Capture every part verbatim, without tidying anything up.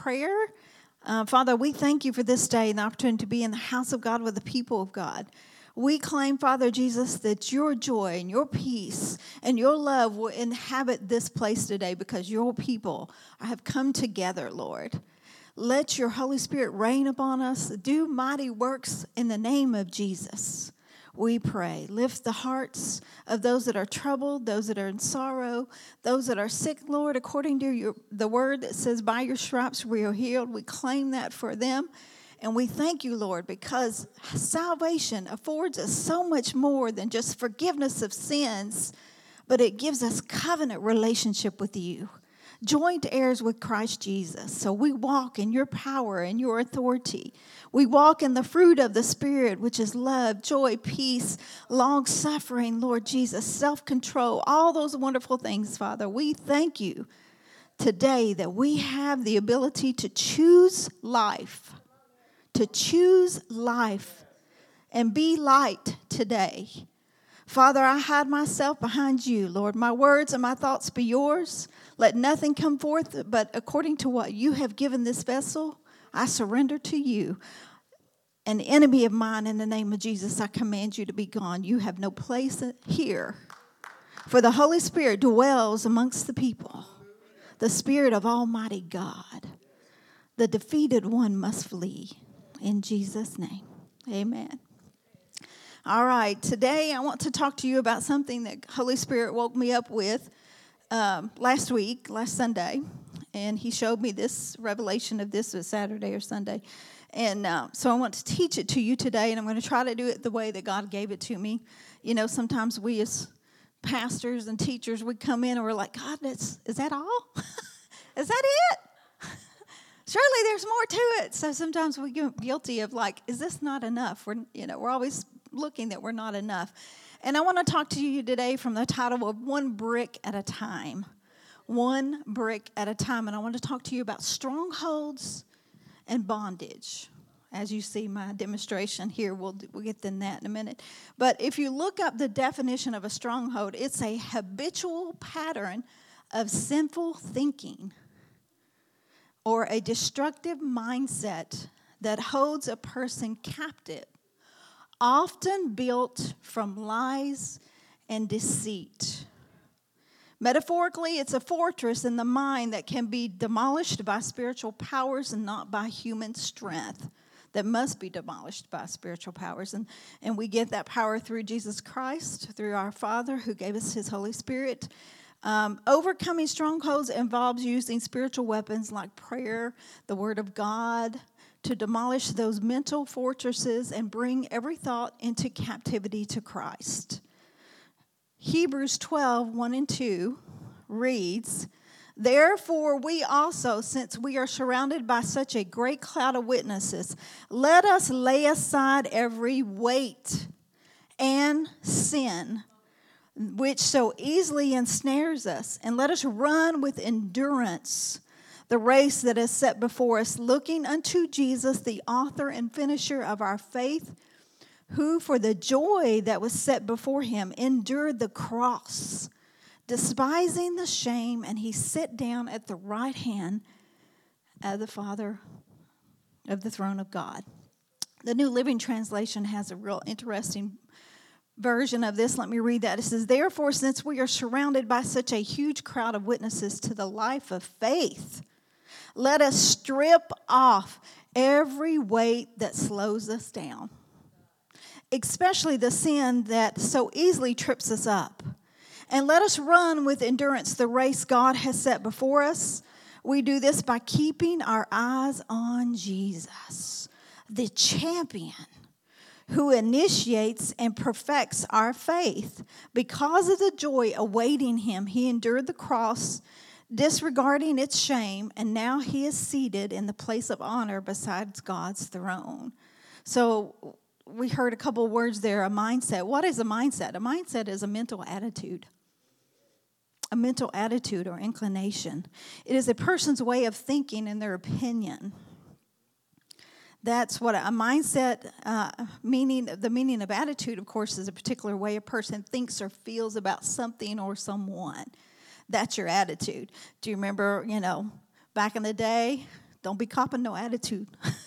prayer. Uh, Father, we thank you for this day and the opportunity to be in the house of God with the people of God. We claim, Father Jesus, that your joy and your peace and your love will inhabit this place today because your people have come together, Lord. Let your Holy Spirit reign upon us. Do mighty works in the name of Jesus. We pray. Lift the hearts of those that are troubled, those that are in sorrow, those that are sick, Lord, according to your, the word that says, by your stripes we are healed. We claim that for them. And we thank you, Lord, because salvation affords us so much more than just forgiveness of sins, but it gives us covenant relationship with you, joint heirs with Christ Jesus. So we walk in your power and your authority. We walk in the fruit of the Spirit, which is love, joy, peace, long-suffering, Lord Jesus, self-control, all those wonderful things, Father. We thank you today that we have the ability to choose life, to choose life and be light today. Father, I hide myself behind you, Lord. My words and my thoughts be yours. Let nothing come forth but according to what you have given this vessel. I surrender to you. An enemy of mine, in the name of Jesus, I command you to be gone. You have no place here. For the Holy Spirit dwells amongst the people, the Spirit of Almighty God. The defeated one must flee. In Jesus' name, amen. All right, today I want to talk to you about something that Holy Spirit woke me up with um, last week, last Sunday. And he showed me this revelation of this was Saturday or Sunday. And uh, so I want to teach it to you today, and I'm going to try to do it the way that God gave it to me. You know, sometimes we as pastors and teachers, we come in and we're like, God, that's, is that all? Is that it? Surely there's more to it. So sometimes we get guilty of like, is this not enough? We're, you know, we're always looking that we're not enough. And I want to talk to you today from the title of One Brick at a Time. One brick at a time. And I want to talk to you about strongholds and bondage. As you see my demonstration here, we'll, we'll get to that in a minute. But if you look up the definition of a stronghold, it's a habitual pattern of sinful thinking or a destructive mindset that holds a person captive, often built from lies and deceit. Metaphorically, it's a fortress in the mind that can be demolished by spiritual powers and not by human strength. That must be demolished by spiritual powers. And, and we get that power through Jesus Christ, through our Father who gave us his Holy Spirit. Um, overcoming strongholds involves using spiritual weapons like prayer, the Word of God, to demolish those mental fortresses and bring every thought into captivity to Christ. Hebrews twelve, one and two reads, therefore we also, since we are surrounded by such a great cloud of witnesses, let us lay aside every weight and sin which so easily ensnares us, and let us run with endurance the race that is set before us, looking unto Jesus, the author and finisher of our faith, who for the joy that was set before him endured the cross, despising the shame, and he sat down at the right hand of the Father of the throne of God. The New Living Translation has a real interesting version of this. Let me read that. It says, therefore, since we are surrounded by such a huge crowd of witnesses to the life of faith, let us strip off every weight that slows us down, especially the sin that so easily trips us up. And let us run with endurance the race God has set before us. We do this by keeping our eyes on Jesus, the champion who initiates and perfects our faith. Because of the joy awaiting him, he endured the cross, disregarding its shame, and now he is seated in the place of honor beside God's throne. So we heard a couple of words there, a mindset. What is a mindset? A mindset is a mental attitude. A mental attitude or inclination. It is a person's way of thinking and their opinion. That's what a mindset, uh, meaning, the meaning of attitude, of course, is a particular way a person thinks or feels about something or someone. That's your attitude. Do you remember, you know, back in the day, Don't be copping no attitude.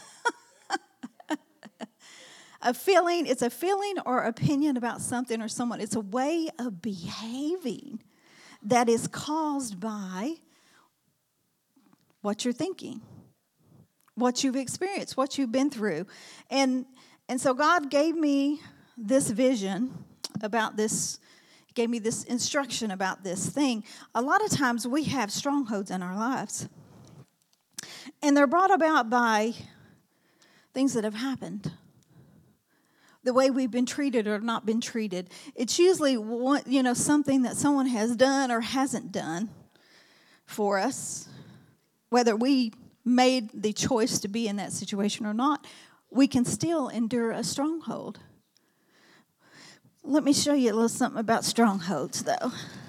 A feeling, it's a feeling or opinion about something or someone. It's a way of behaving that is caused by what you're thinking, what you've experienced, what you've been through. And and so God gave me this vision about this, gave me this instruction about this thing. A lot of times we have strongholds in our lives. And they're brought about by things that have happened. The way we've been treated or not been treated. It's usually one, you know, something that someone has done or hasn't done for us. Whether we made the choice to be in that situation or not, we can still endure a stronghold. Let me show you a little something about strongholds, though.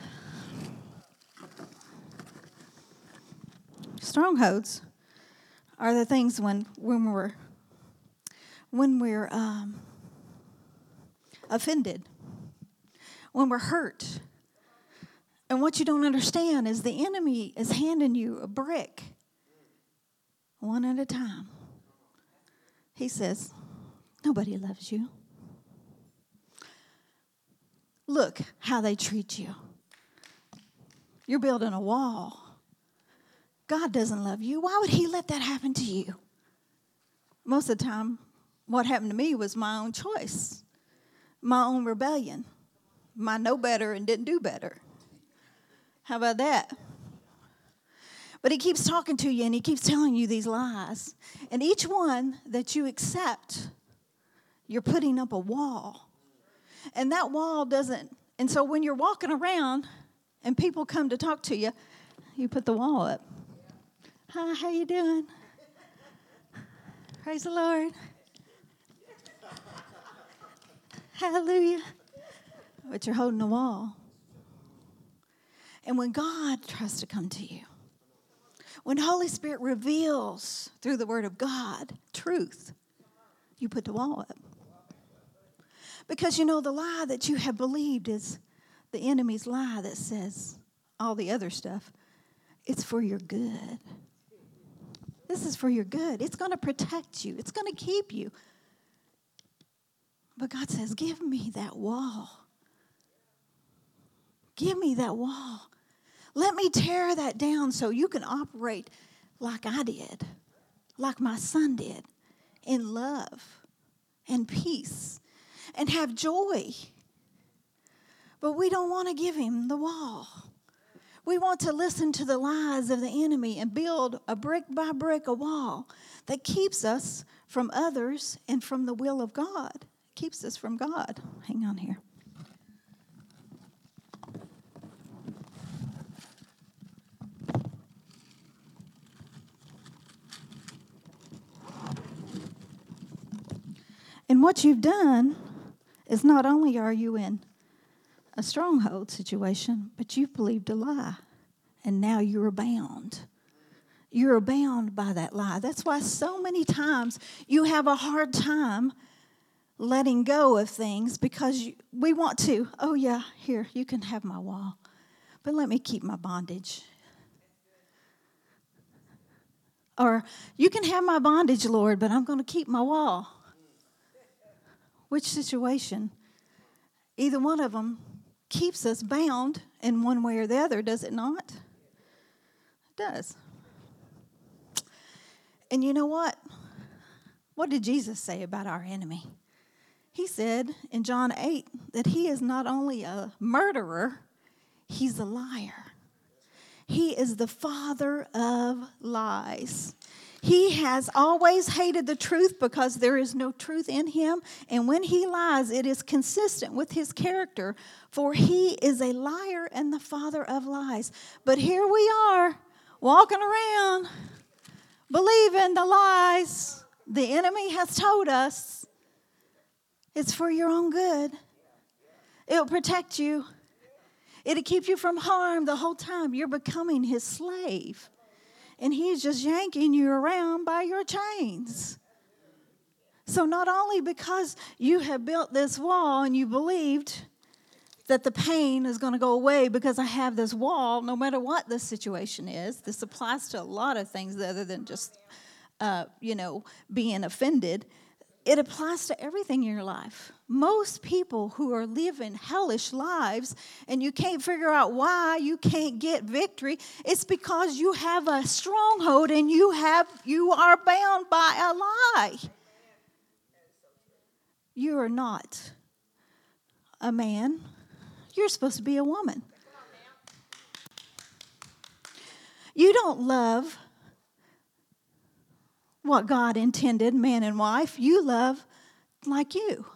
Strongholds are the things when when we're when we're um, offended, when we're hurt. And what you don't understand is the enemy is handing you a brick, one at a time. He says, nobody loves you. Look how they treat you. You're building a wall. God doesn't love you. Why would he let that happen to you? Most of the time, what happened to me was my own choice, my own rebellion, my know better and didn't do better. How about that? But he keeps talking to you and he keeps telling you these lies. And each one that you accept, you're putting up a wall. And that wall doesn't, and so when you're walking around and people come to talk to you, you put the wall up. Hi, how you doing? Praise the Lord. Hallelujah. But you're holding the wall. And when God tries to come to you, when Holy Spirit reveals through the Word of God truth, you put the wall up. Because you know the lie that you have believed is the enemy's lie that says all the other stuff. It's for your good. This is for your good. It's going to protect you. It's going to keep you. But God says, give me that wall. Give me that wall. Let me tear that down so you can operate like I did, like my son did, in love and peace and have joy. But we don't want to give him the wall. We want to listen to the lies of the enemy and build a brick by brick a wall that keeps us from others and from the will of God. Keeps us from God. Hang on here. And what you've done is not only are you in a stronghold situation, but you've believed a lie. And now you're bound. You're bound by that lie. That's why so many times you have a hard time letting go of things because you, we want to, oh yeah, here, you can have my wall. But let me keep my bondage. Or you can have my bondage, Lord, but I'm going to keep my wall. Which situation? Either one of them keeps us bound in one way or the other, does it not? It does. And you know what? What did Jesus say about our enemy? He said in John eight that he is not only a murderer, he's a liar. He is the father of lies. He has always hated the truth because there is no truth in him. And when he lies, it is consistent with his character, for he is a liar and the father of lies. But here we are, walking around, believing the lies the enemy has told us. It's for your own good. It'll protect you. It'll keep you from harm the whole time. You're becoming his slave. And he's just yanking you around by your chains. So not only because you have built this wall and you believed that the pain is going to go away because I have this wall, no matter what the situation is. This applies to a lot of things other than just, uh, you know, being offended. It applies to everything in your life. Most people who are living hellish lives and you can't figure out why you can't get victory, it's because you have a stronghold and you have you are bound by a lie. You are not a man. You're supposed to be a woman. You don't love what God intended, man and wife. You love like you.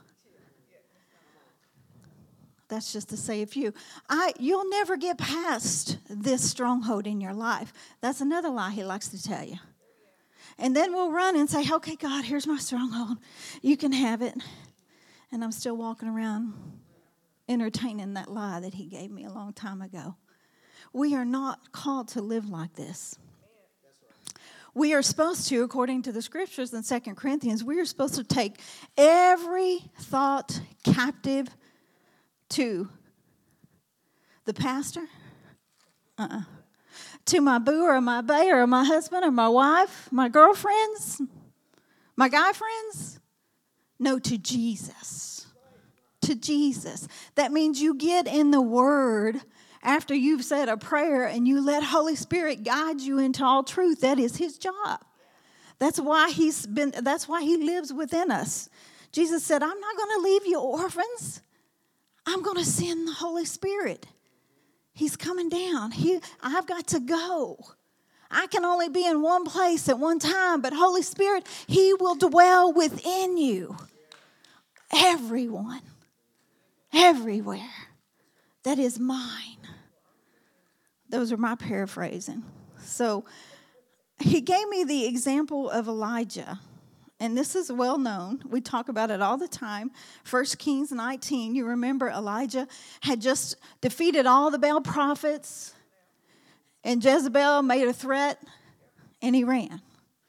That's just to say a few. I, you'll never get past this stronghold in your life. That's another lie he likes to tell you. And then we'll run and say, okay, God, here's my stronghold. You can have it. And I'm still walking around entertaining that lie that he gave me a long time ago. We are not called to live like this. We are supposed to, according to the scriptures in Second Corinthians, we are supposed to take every thought captive to the pastor, uh-uh. to my boo or my bae or my husband or my wife, my girlfriends, my guy friends. No, to Jesus. To Jesus. That means you get in the Word after you've said a prayer and you let Holy Spirit guide you into all truth. That is his job. That's why he's been, that's why he lives within us. Jesus said, I'm not going to leave you orphans. I'm going to send the Holy Spirit. He's coming down. He, I've got to go. I can only be in one place at one time, but Holy Spirit, he will dwell within you. Everyone. Everywhere. That is mine. Those are my paraphrasing. So he gave me the example of Elijah. And this is well known. We talk about it all the time. First Kings nineteen, you remember Elijah had just defeated all the Baal prophets. And Jezebel made a threat. And he ran.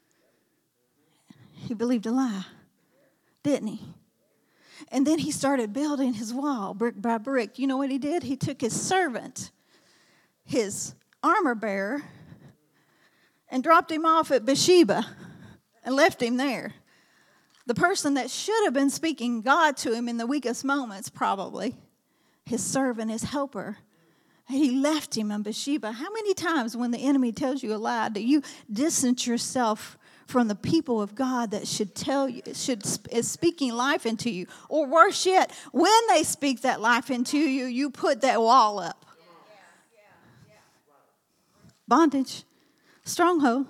He believed a lie. Didn't he? And then he started building his wall brick by brick. You know what he did? He took his servant, his armor bearer, and dropped him off at Bathsheba and left him there. The person that should have been speaking God to him in the weakest moments, probably, his servant, his helper, he left him in Bathsheba. How many times when the enemy tells you a lie do you distance yourself from the people of God that should tell you, should is speaking life into you? Or worse yet, when they speak that life into you, you put that wall up. Bondage, stronghold.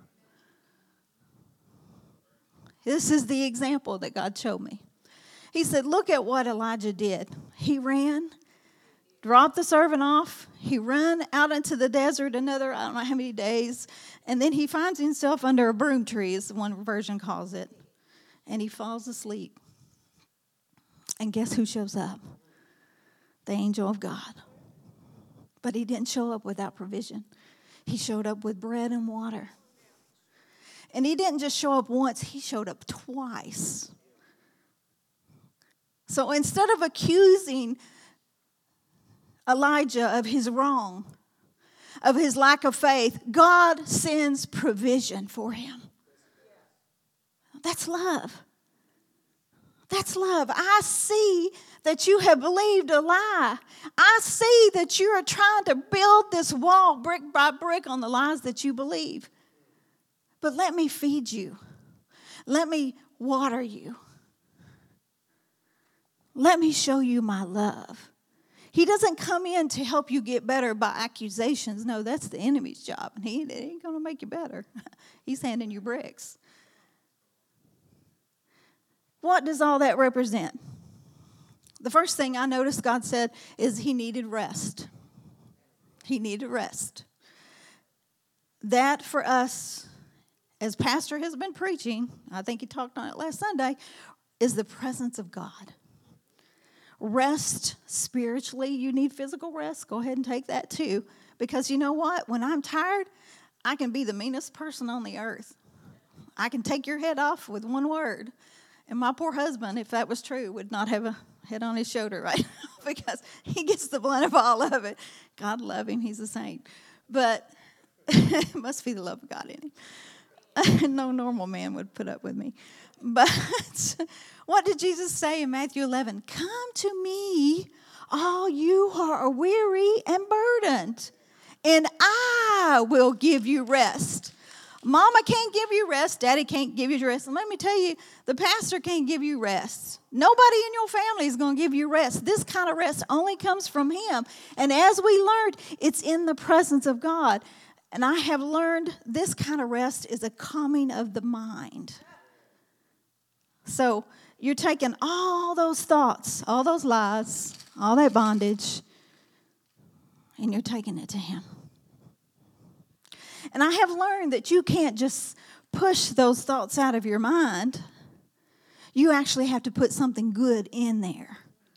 This is the example that God showed me. He said, look at what Elijah did. He ran, dropped the servant off. He ran out into the desert another, I don't know how many days. And then he finds himself under a broom tree, as one version calls it. And he falls asleep. And guess who shows up? The angel of God. But he didn't show up without provision. He showed up with bread and water. And he didn't just show up once, he showed up twice. So instead of accusing Elijah of his wrong, of his lack of faith, God sends provision for him. That's love. That's love. I see that you have believed a lie. I see that you are trying to build this wall brick by brick on the lies that you believe. But let me feed you. Let me water you. Let me show you my love. He doesn't come in to help you get better by accusations. No, that's the enemy's job. And he, he ain't going to make you better. He's handing you bricks. What does all that represent? The first thing I noticed God said is he needed rest. He needed rest. That for us, as Pastor has been preaching, I think he talked on it last Sunday, is the presence of God. Rest spiritually. You need physical rest. Go ahead and take that too. Because you know what? When I'm tired, I can be the meanest person on the earth. I can take your head off with one word. And my poor husband, if that was true, would not have a, head on his shoulder right now because he gets the blunt of all of it. God love him. He's a saint. But it must be the love of God in him. No normal man would put up with me. But what did Jesus say in Matthew eleven? Come to me, all you who are weary and burdened, and I will give you rest. Mama can't give you rest. Daddy can't give you rest. And let me tell you, the pastor can't give you rest. Nobody in your family is going to give you rest. This kind of rest only comes from him. And as we learned, it's in the presence of God. And I have learned this kind of rest is a calming of the mind. So you're taking all those thoughts, all those lies, all that bondage, and you're taking it to him. And I have learned that you can't just push those thoughts out of your mind. You actually have to put something good in there.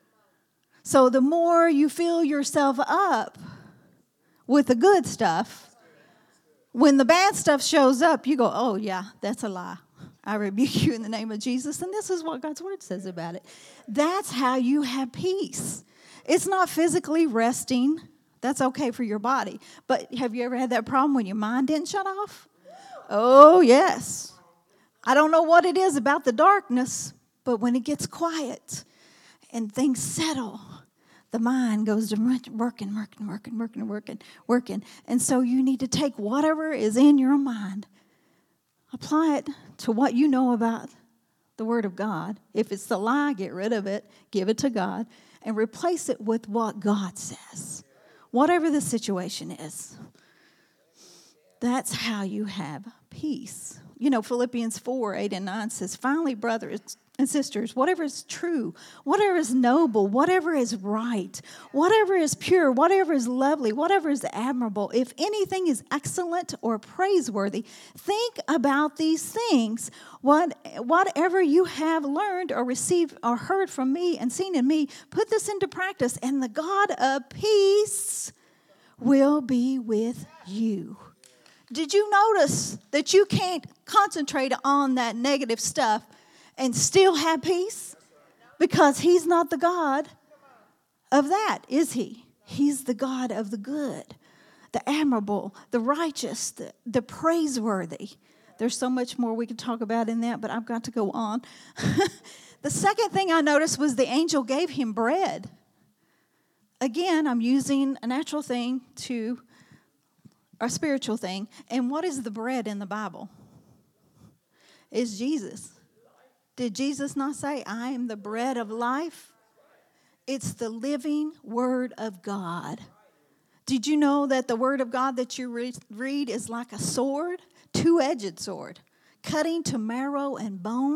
So the more you fill yourself up with the good stuff, when the bad stuff shows up, you go, oh, yeah, that's a lie. I rebuke you in the name of Jesus. And this is what God's word says about it. That's how you have peace. It's not physically resting. That's okay for your body. But have you ever had that problem when your mind didn't shut off? Oh, yes. I don't know what it is about the darkness, but when it gets quiet and things settle, the mind goes to working, working, working, working, working, working. And so you need to take whatever is in your mind, apply it to what you know about the Word of God. If it's the lie, get rid of it, give it to God, and replace it with what God says. Whatever the situation is, that's how you have peace. You know, Philippians four, eight, and nine says, finally, brothers and sisters, whatever is true, whatever is noble, whatever is right, whatever is pure, whatever is lovely, whatever is admirable, if anything is excellent or praiseworthy, think about these things. What, whatever you have learned or received or heard from me and seen in me, put this into practice, and the God of peace will be with you. Did you notice that you can't concentrate on that negative stuff and still have peace? Because he's not the God of that, is he? He's the God of the good, the admirable, the righteous, the, the praiseworthy. There's so much more we could talk about in that, but I've got to go on. The second thing I noticed was the angel gave him bread. Again, I'm using a natural thing to a spiritual thing. And what is the bread in the Bible? It's Jesus. Did Jesus not say, I am the bread of life? It's the living Word of God. Did you know that the Word of God that you re- read is like a sword, two-edged sword, cutting to marrow and bone?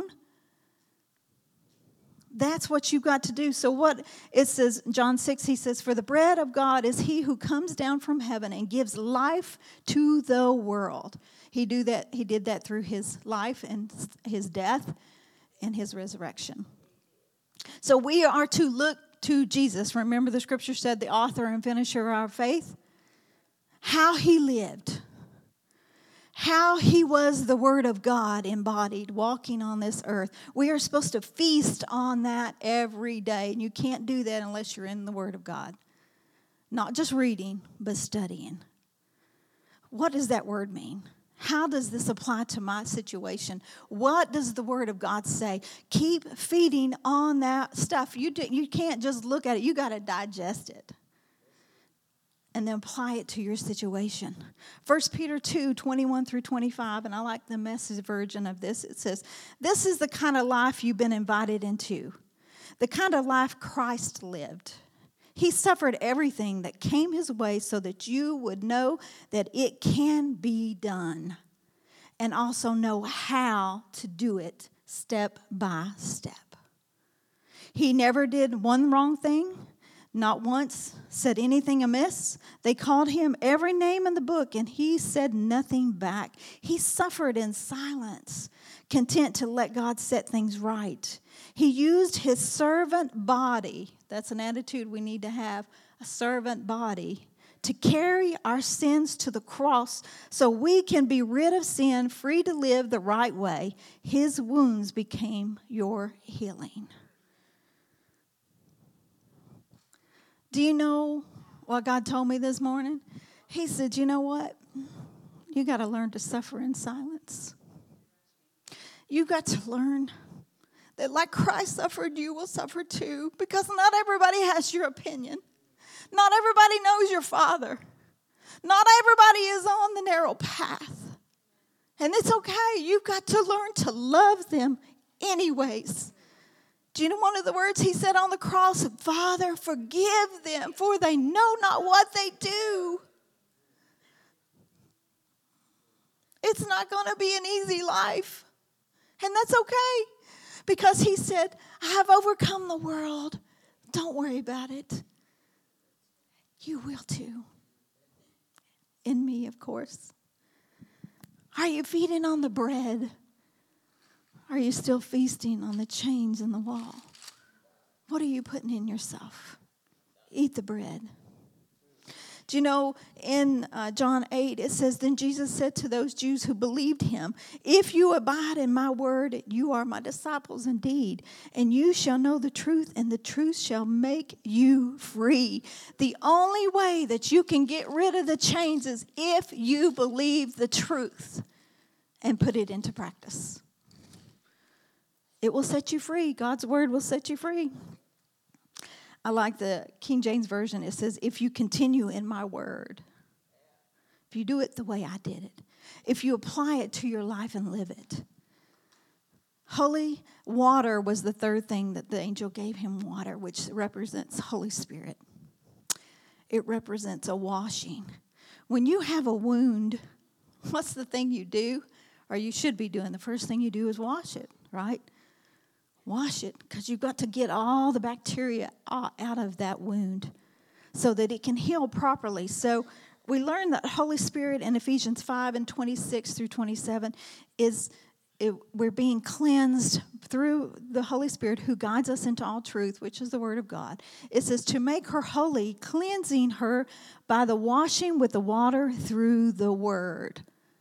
That's what you've got to do. So what it says, John six, he says, for the bread of God is he who comes down from heaven and gives life to the world. He do that. He did that through his life and his death and his resurrection. So we are to look to Jesus. Remember the scripture said the author and finisher of our faith. How he lived. How he was the Word of God embodied, walking on this earth. We are supposed to feast on that every day. And you can't do that unless you're in the Word of God. Not just reading, but studying. What does that word mean? How does this apply to my situation? What does the Word of God say? Keep feeding on that stuff. You, do, you can't just look at it. You got to digest it. And then apply it to your situation. First Peter two, twenty-one through twenty-five, and I like the Message version of this. It says, this is the kind of life you've been invited into, the kind of life Christ lived. He suffered everything that came his way so that you would know that it can be done and also know how to do it step by step. He never did one wrong thing. Not once said anything amiss. They called him every name in the book, and he said nothing back. He suffered in silence, content to let God set things right. He used his servant body, that's an attitude we need to have, a servant body, to carry our sins to the cross so we can be rid of sin, free to live the right way. His wounds became your healing. Do you know what God told me this morning? He said, you know what? You got to learn to suffer in silence. You got to learn that like Christ suffered, you will suffer too. Because not everybody has your opinion. Not everybody knows your Father. Not everybody is on the narrow path. And it's okay. You've got to learn to love them anyways. Do you know one of the words he said on the cross? Father, forgive them, for they know not what they do. It's not going to be an easy life. And that's okay. Because he said, I have overcome the world. Don't worry about it. You will too. In me, of course. Are you feeding on the bread? Are you still feasting on the chains in the wall? What are you putting in yourself? Eat the bread. Do you know in uh, John eight, it says, then Jesus said to those Jews who believed him, if you abide in my word, you are my disciples indeed, and you shall know the truth, and the truth shall make you free. The only way that you can get rid of the chains is if you believe the truth and put it into practice. It will set you free. God's word will set you free. I like the King James Version. It says, if you continue in my word, if you do it the way I did it, if you apply it to your life and live it. Holy water was the third thing that the angel gave him, water, which represents Holy Spirit. It represents a washing. When you have a wound, what's the thing you do? Or you should be doing. The first thing you do is wash it, right? Wash it, because you've got to get all the bacteria out of that wound so that it can heal properly. So we learned that Holy Spirit in Ephesians five and twenty-six through twenty-seven is it, we're being cleansed through the Holy Spirit who guides us into all truth, which is the Word of God. It says to make her holy, cleansing her by the washing with the water through the Word.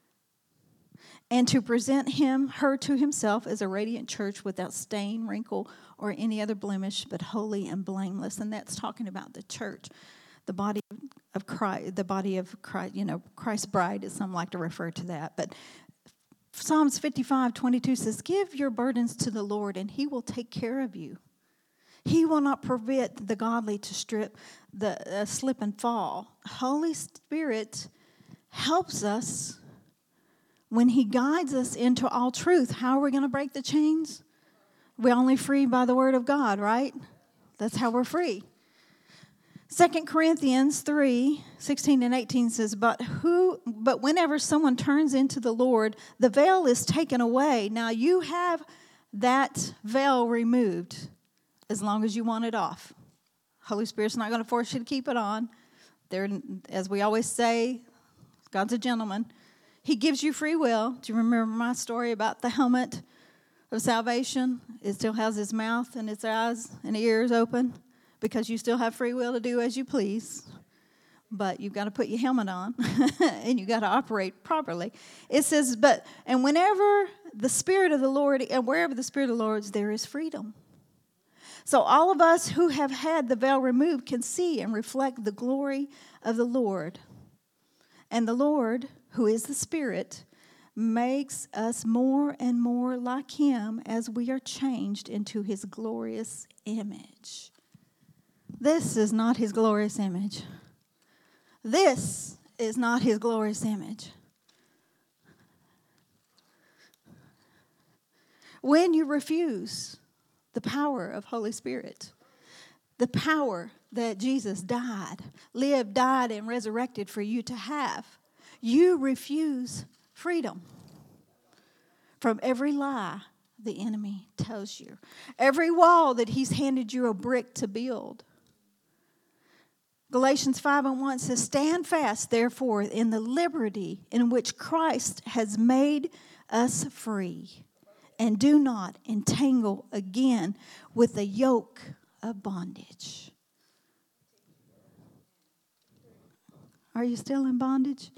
And to present him, her to himself as a radiant church without stain, wrinkle, or any other blemish, but holy and blameless. And that's talking about the church, the body of Christ, the body of Christ, you know, Christ's bride, as some like to refer to that. But Psalms fifty-five twenty-two says, give your burdens to the Lord, and he will take care of you. He will not permit the godly to strip, the uh, slip and fall. Holy Spirit helps us. When he guides us into all truth, how are we going to break the chains? We're only free by the word of God, right? That's how we're free. Second Corinthians three, sixteen and eighteen says, But who? But whenever someone turns into the Lord, the veil is taken away. Now you have that veil removed as long as you want it off. Holy Spirit's not going to force you to keep it on. There, as we always say, God's a gentleman. He gives you free will. Do you remember my story about the helmet of salvation? It still has its mouth and its eyes and ears open because you still have free will to do as you please. But you've got to put your helmet on and you've got to operate properly. It says, but, and whenever the Spirit of the Lord, and wherever the Spirit of the Lord is, there is freedom. So all of us who have had the veil removed can see and reflect the glory of the Lord. And the Lord, who is the Spirit, makes us more and more like him as we are changed into his glorious image. This is not his glorious image. This is not his glorious image. When you refuse the power of Holy Spirit, the power that Jesus died, lived, died, and resurrected for you to have, you refuse freedom from every lie the enemy tells you. Every wall that he's handed you a brick to build. Galatians five and one says, stand fast, therefore, in the liberty in which Christ has made us free, and do not entangle again with the yoke of bondage. Are you still in bondage?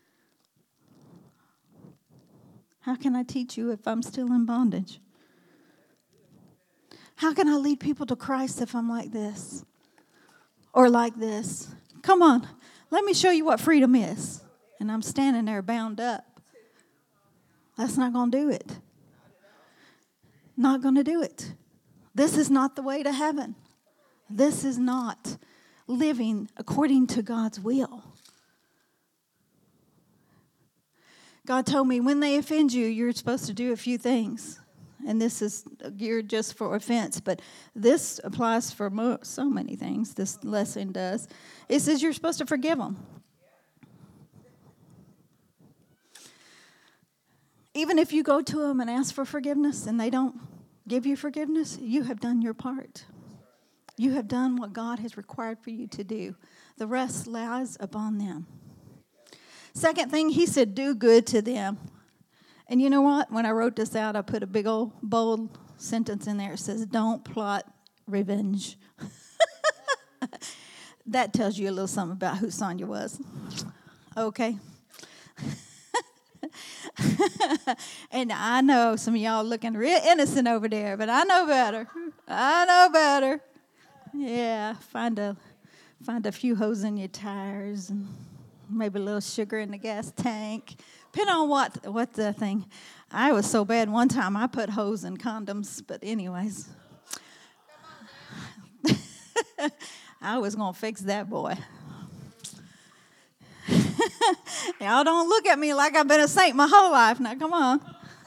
How can I teach you if I'm still in bondage? How can I lead people to Christ if I'm like this? Or like this. Come on, let me show you what freedom is. And I'm standing there bound up. That's not going to do it. Not going to do it. This is not the way to heaven. This is not living according to God's will. God told me when they offend you, you're supposed to do a few things. And this is geared just for offense, but this applies for mo- so many things. This lesson does. It says you're supposed to forgive them. Even if you go to them and ask for forgiveness and they don't give you forgiveness, you have done your part. You have done what God has required for you to do. The rest lies upon them. Second thing, he said, do good to them. And you know what? When I wrote this out, I put a big old bold sentence in there. It says, don't plot revenge. That tells you a little something about who Sonia was. Okay. And I know some of y'all looking real innocent over there, but I know better. I know better. Yeah, find a find a few holes in your tires and maybe a little sugar in the gas tank. Depending on what, what the thing. I was so bad one time I put hose in condoms, but anyways. I was going to fix that boy. Y'all don't look at me like I've been a saint my whole life. Now, come on.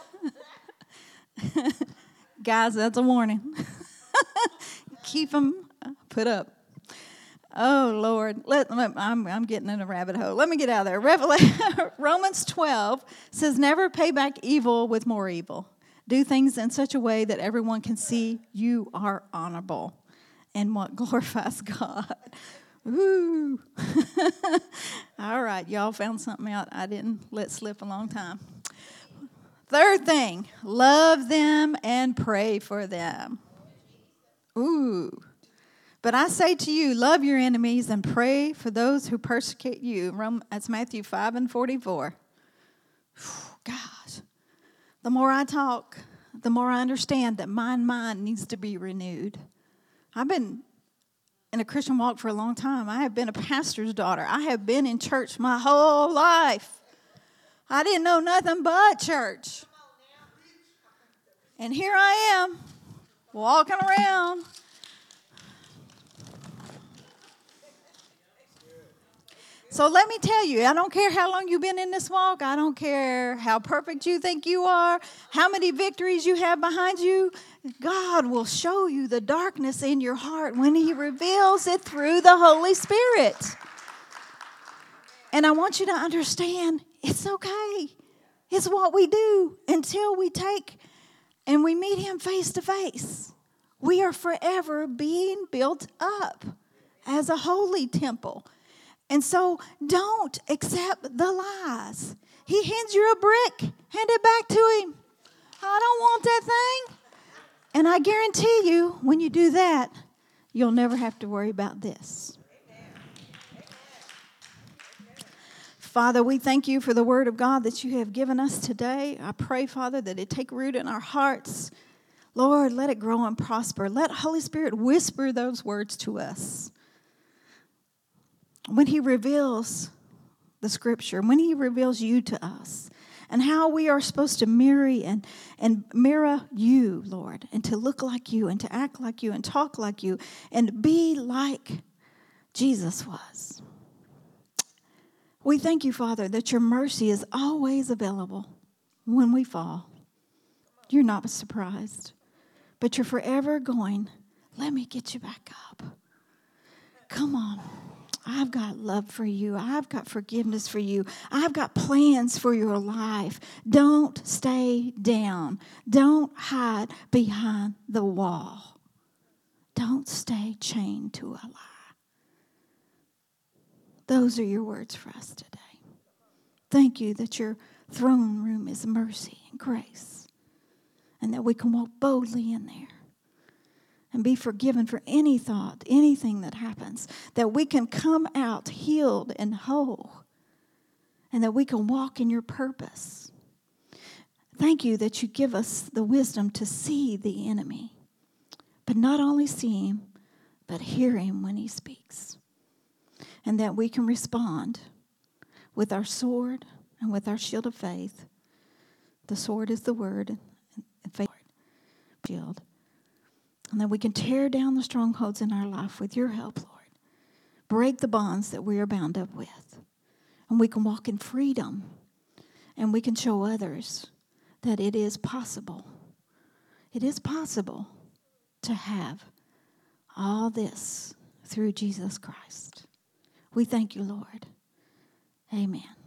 Guys, that's a warning. Keep them put up. Oh, Lord. Let, let, I'm, I'm getting in a rabbit hole. Let me get out of there. Revelation, Romans twelve says, never pay back evil with more evil. Do things in such a way that everyone can see you are honorable and what glorifies God. Ooh. All right. Y'all found something out I didn't let slip a long time. Third thing, love them and pray for them. Ooh. But I say to you, love your enemies and pray for those who persecute you. That's Matthew five and forty-four. Gosh. The more I talk, the more I understand that my mind needs to be renewed. I've been in a Christian walk for a long time. I have been a pastor's daughter. I have been in church my whole life. I didn't know nothing but church. And here I am, walking around. So let me tell you, I don't care how long you've been in this walk. I don't care how perfect you think you are, how many victories you have behind you. God will show you the darkness in your heart when he reveals it through the Holy Spirit. And I want you to understand, it's okay. It's what we do until we take and we meet him face to face. We are forever being built up as a holy temple. And so don't accept the lies. He hands you a brick, hand it back to him. I don't want that thing. And I guarantee you, when you do that, you'll never have to worry about this. Father, we thank you for the word of God that you have given us today. I pray, Father, that it take root in our hearts. Lord, let it grow and prosper. Let Holy Spirit whisper those words to us. When he reveals the scripture, when he reveals you to us, and how we are supposed to mirror and, and mirror you, Lord, and to look like you, and to act like you, and talk like you, and be like Jesus was. We thank you, Father, that your mercy is always available when we fall. You're not surprised, but you're forever going, let me get you back up. Come on. I've got love for you. I've got forgiveness for you. I've got plans for your life. Don't stay down. Don't hide behind the wall. Don't stay chained to a lie. Those are your words for us today. Thank you that your throne room is mercy and grace, and that we can walk boldly in there and be forgiven for any thought, anything that happens, that we can come out healed and whole, and that we can walk in your purpose. Thank you that you give us the wisdom to see the enemy, but not only see him, but hear him when he speaks. and that we can respond with our sword and with our shield of faith. The sword is the word, and faith shield. And that we can tear down the strongholds in our life with your help, Lord. Break the bonds that we are bound up with. And we can walk in freedom. And we can show others that it is possible. It is possible to have all this through Jesus Christ. We thank you, Lord. Amen.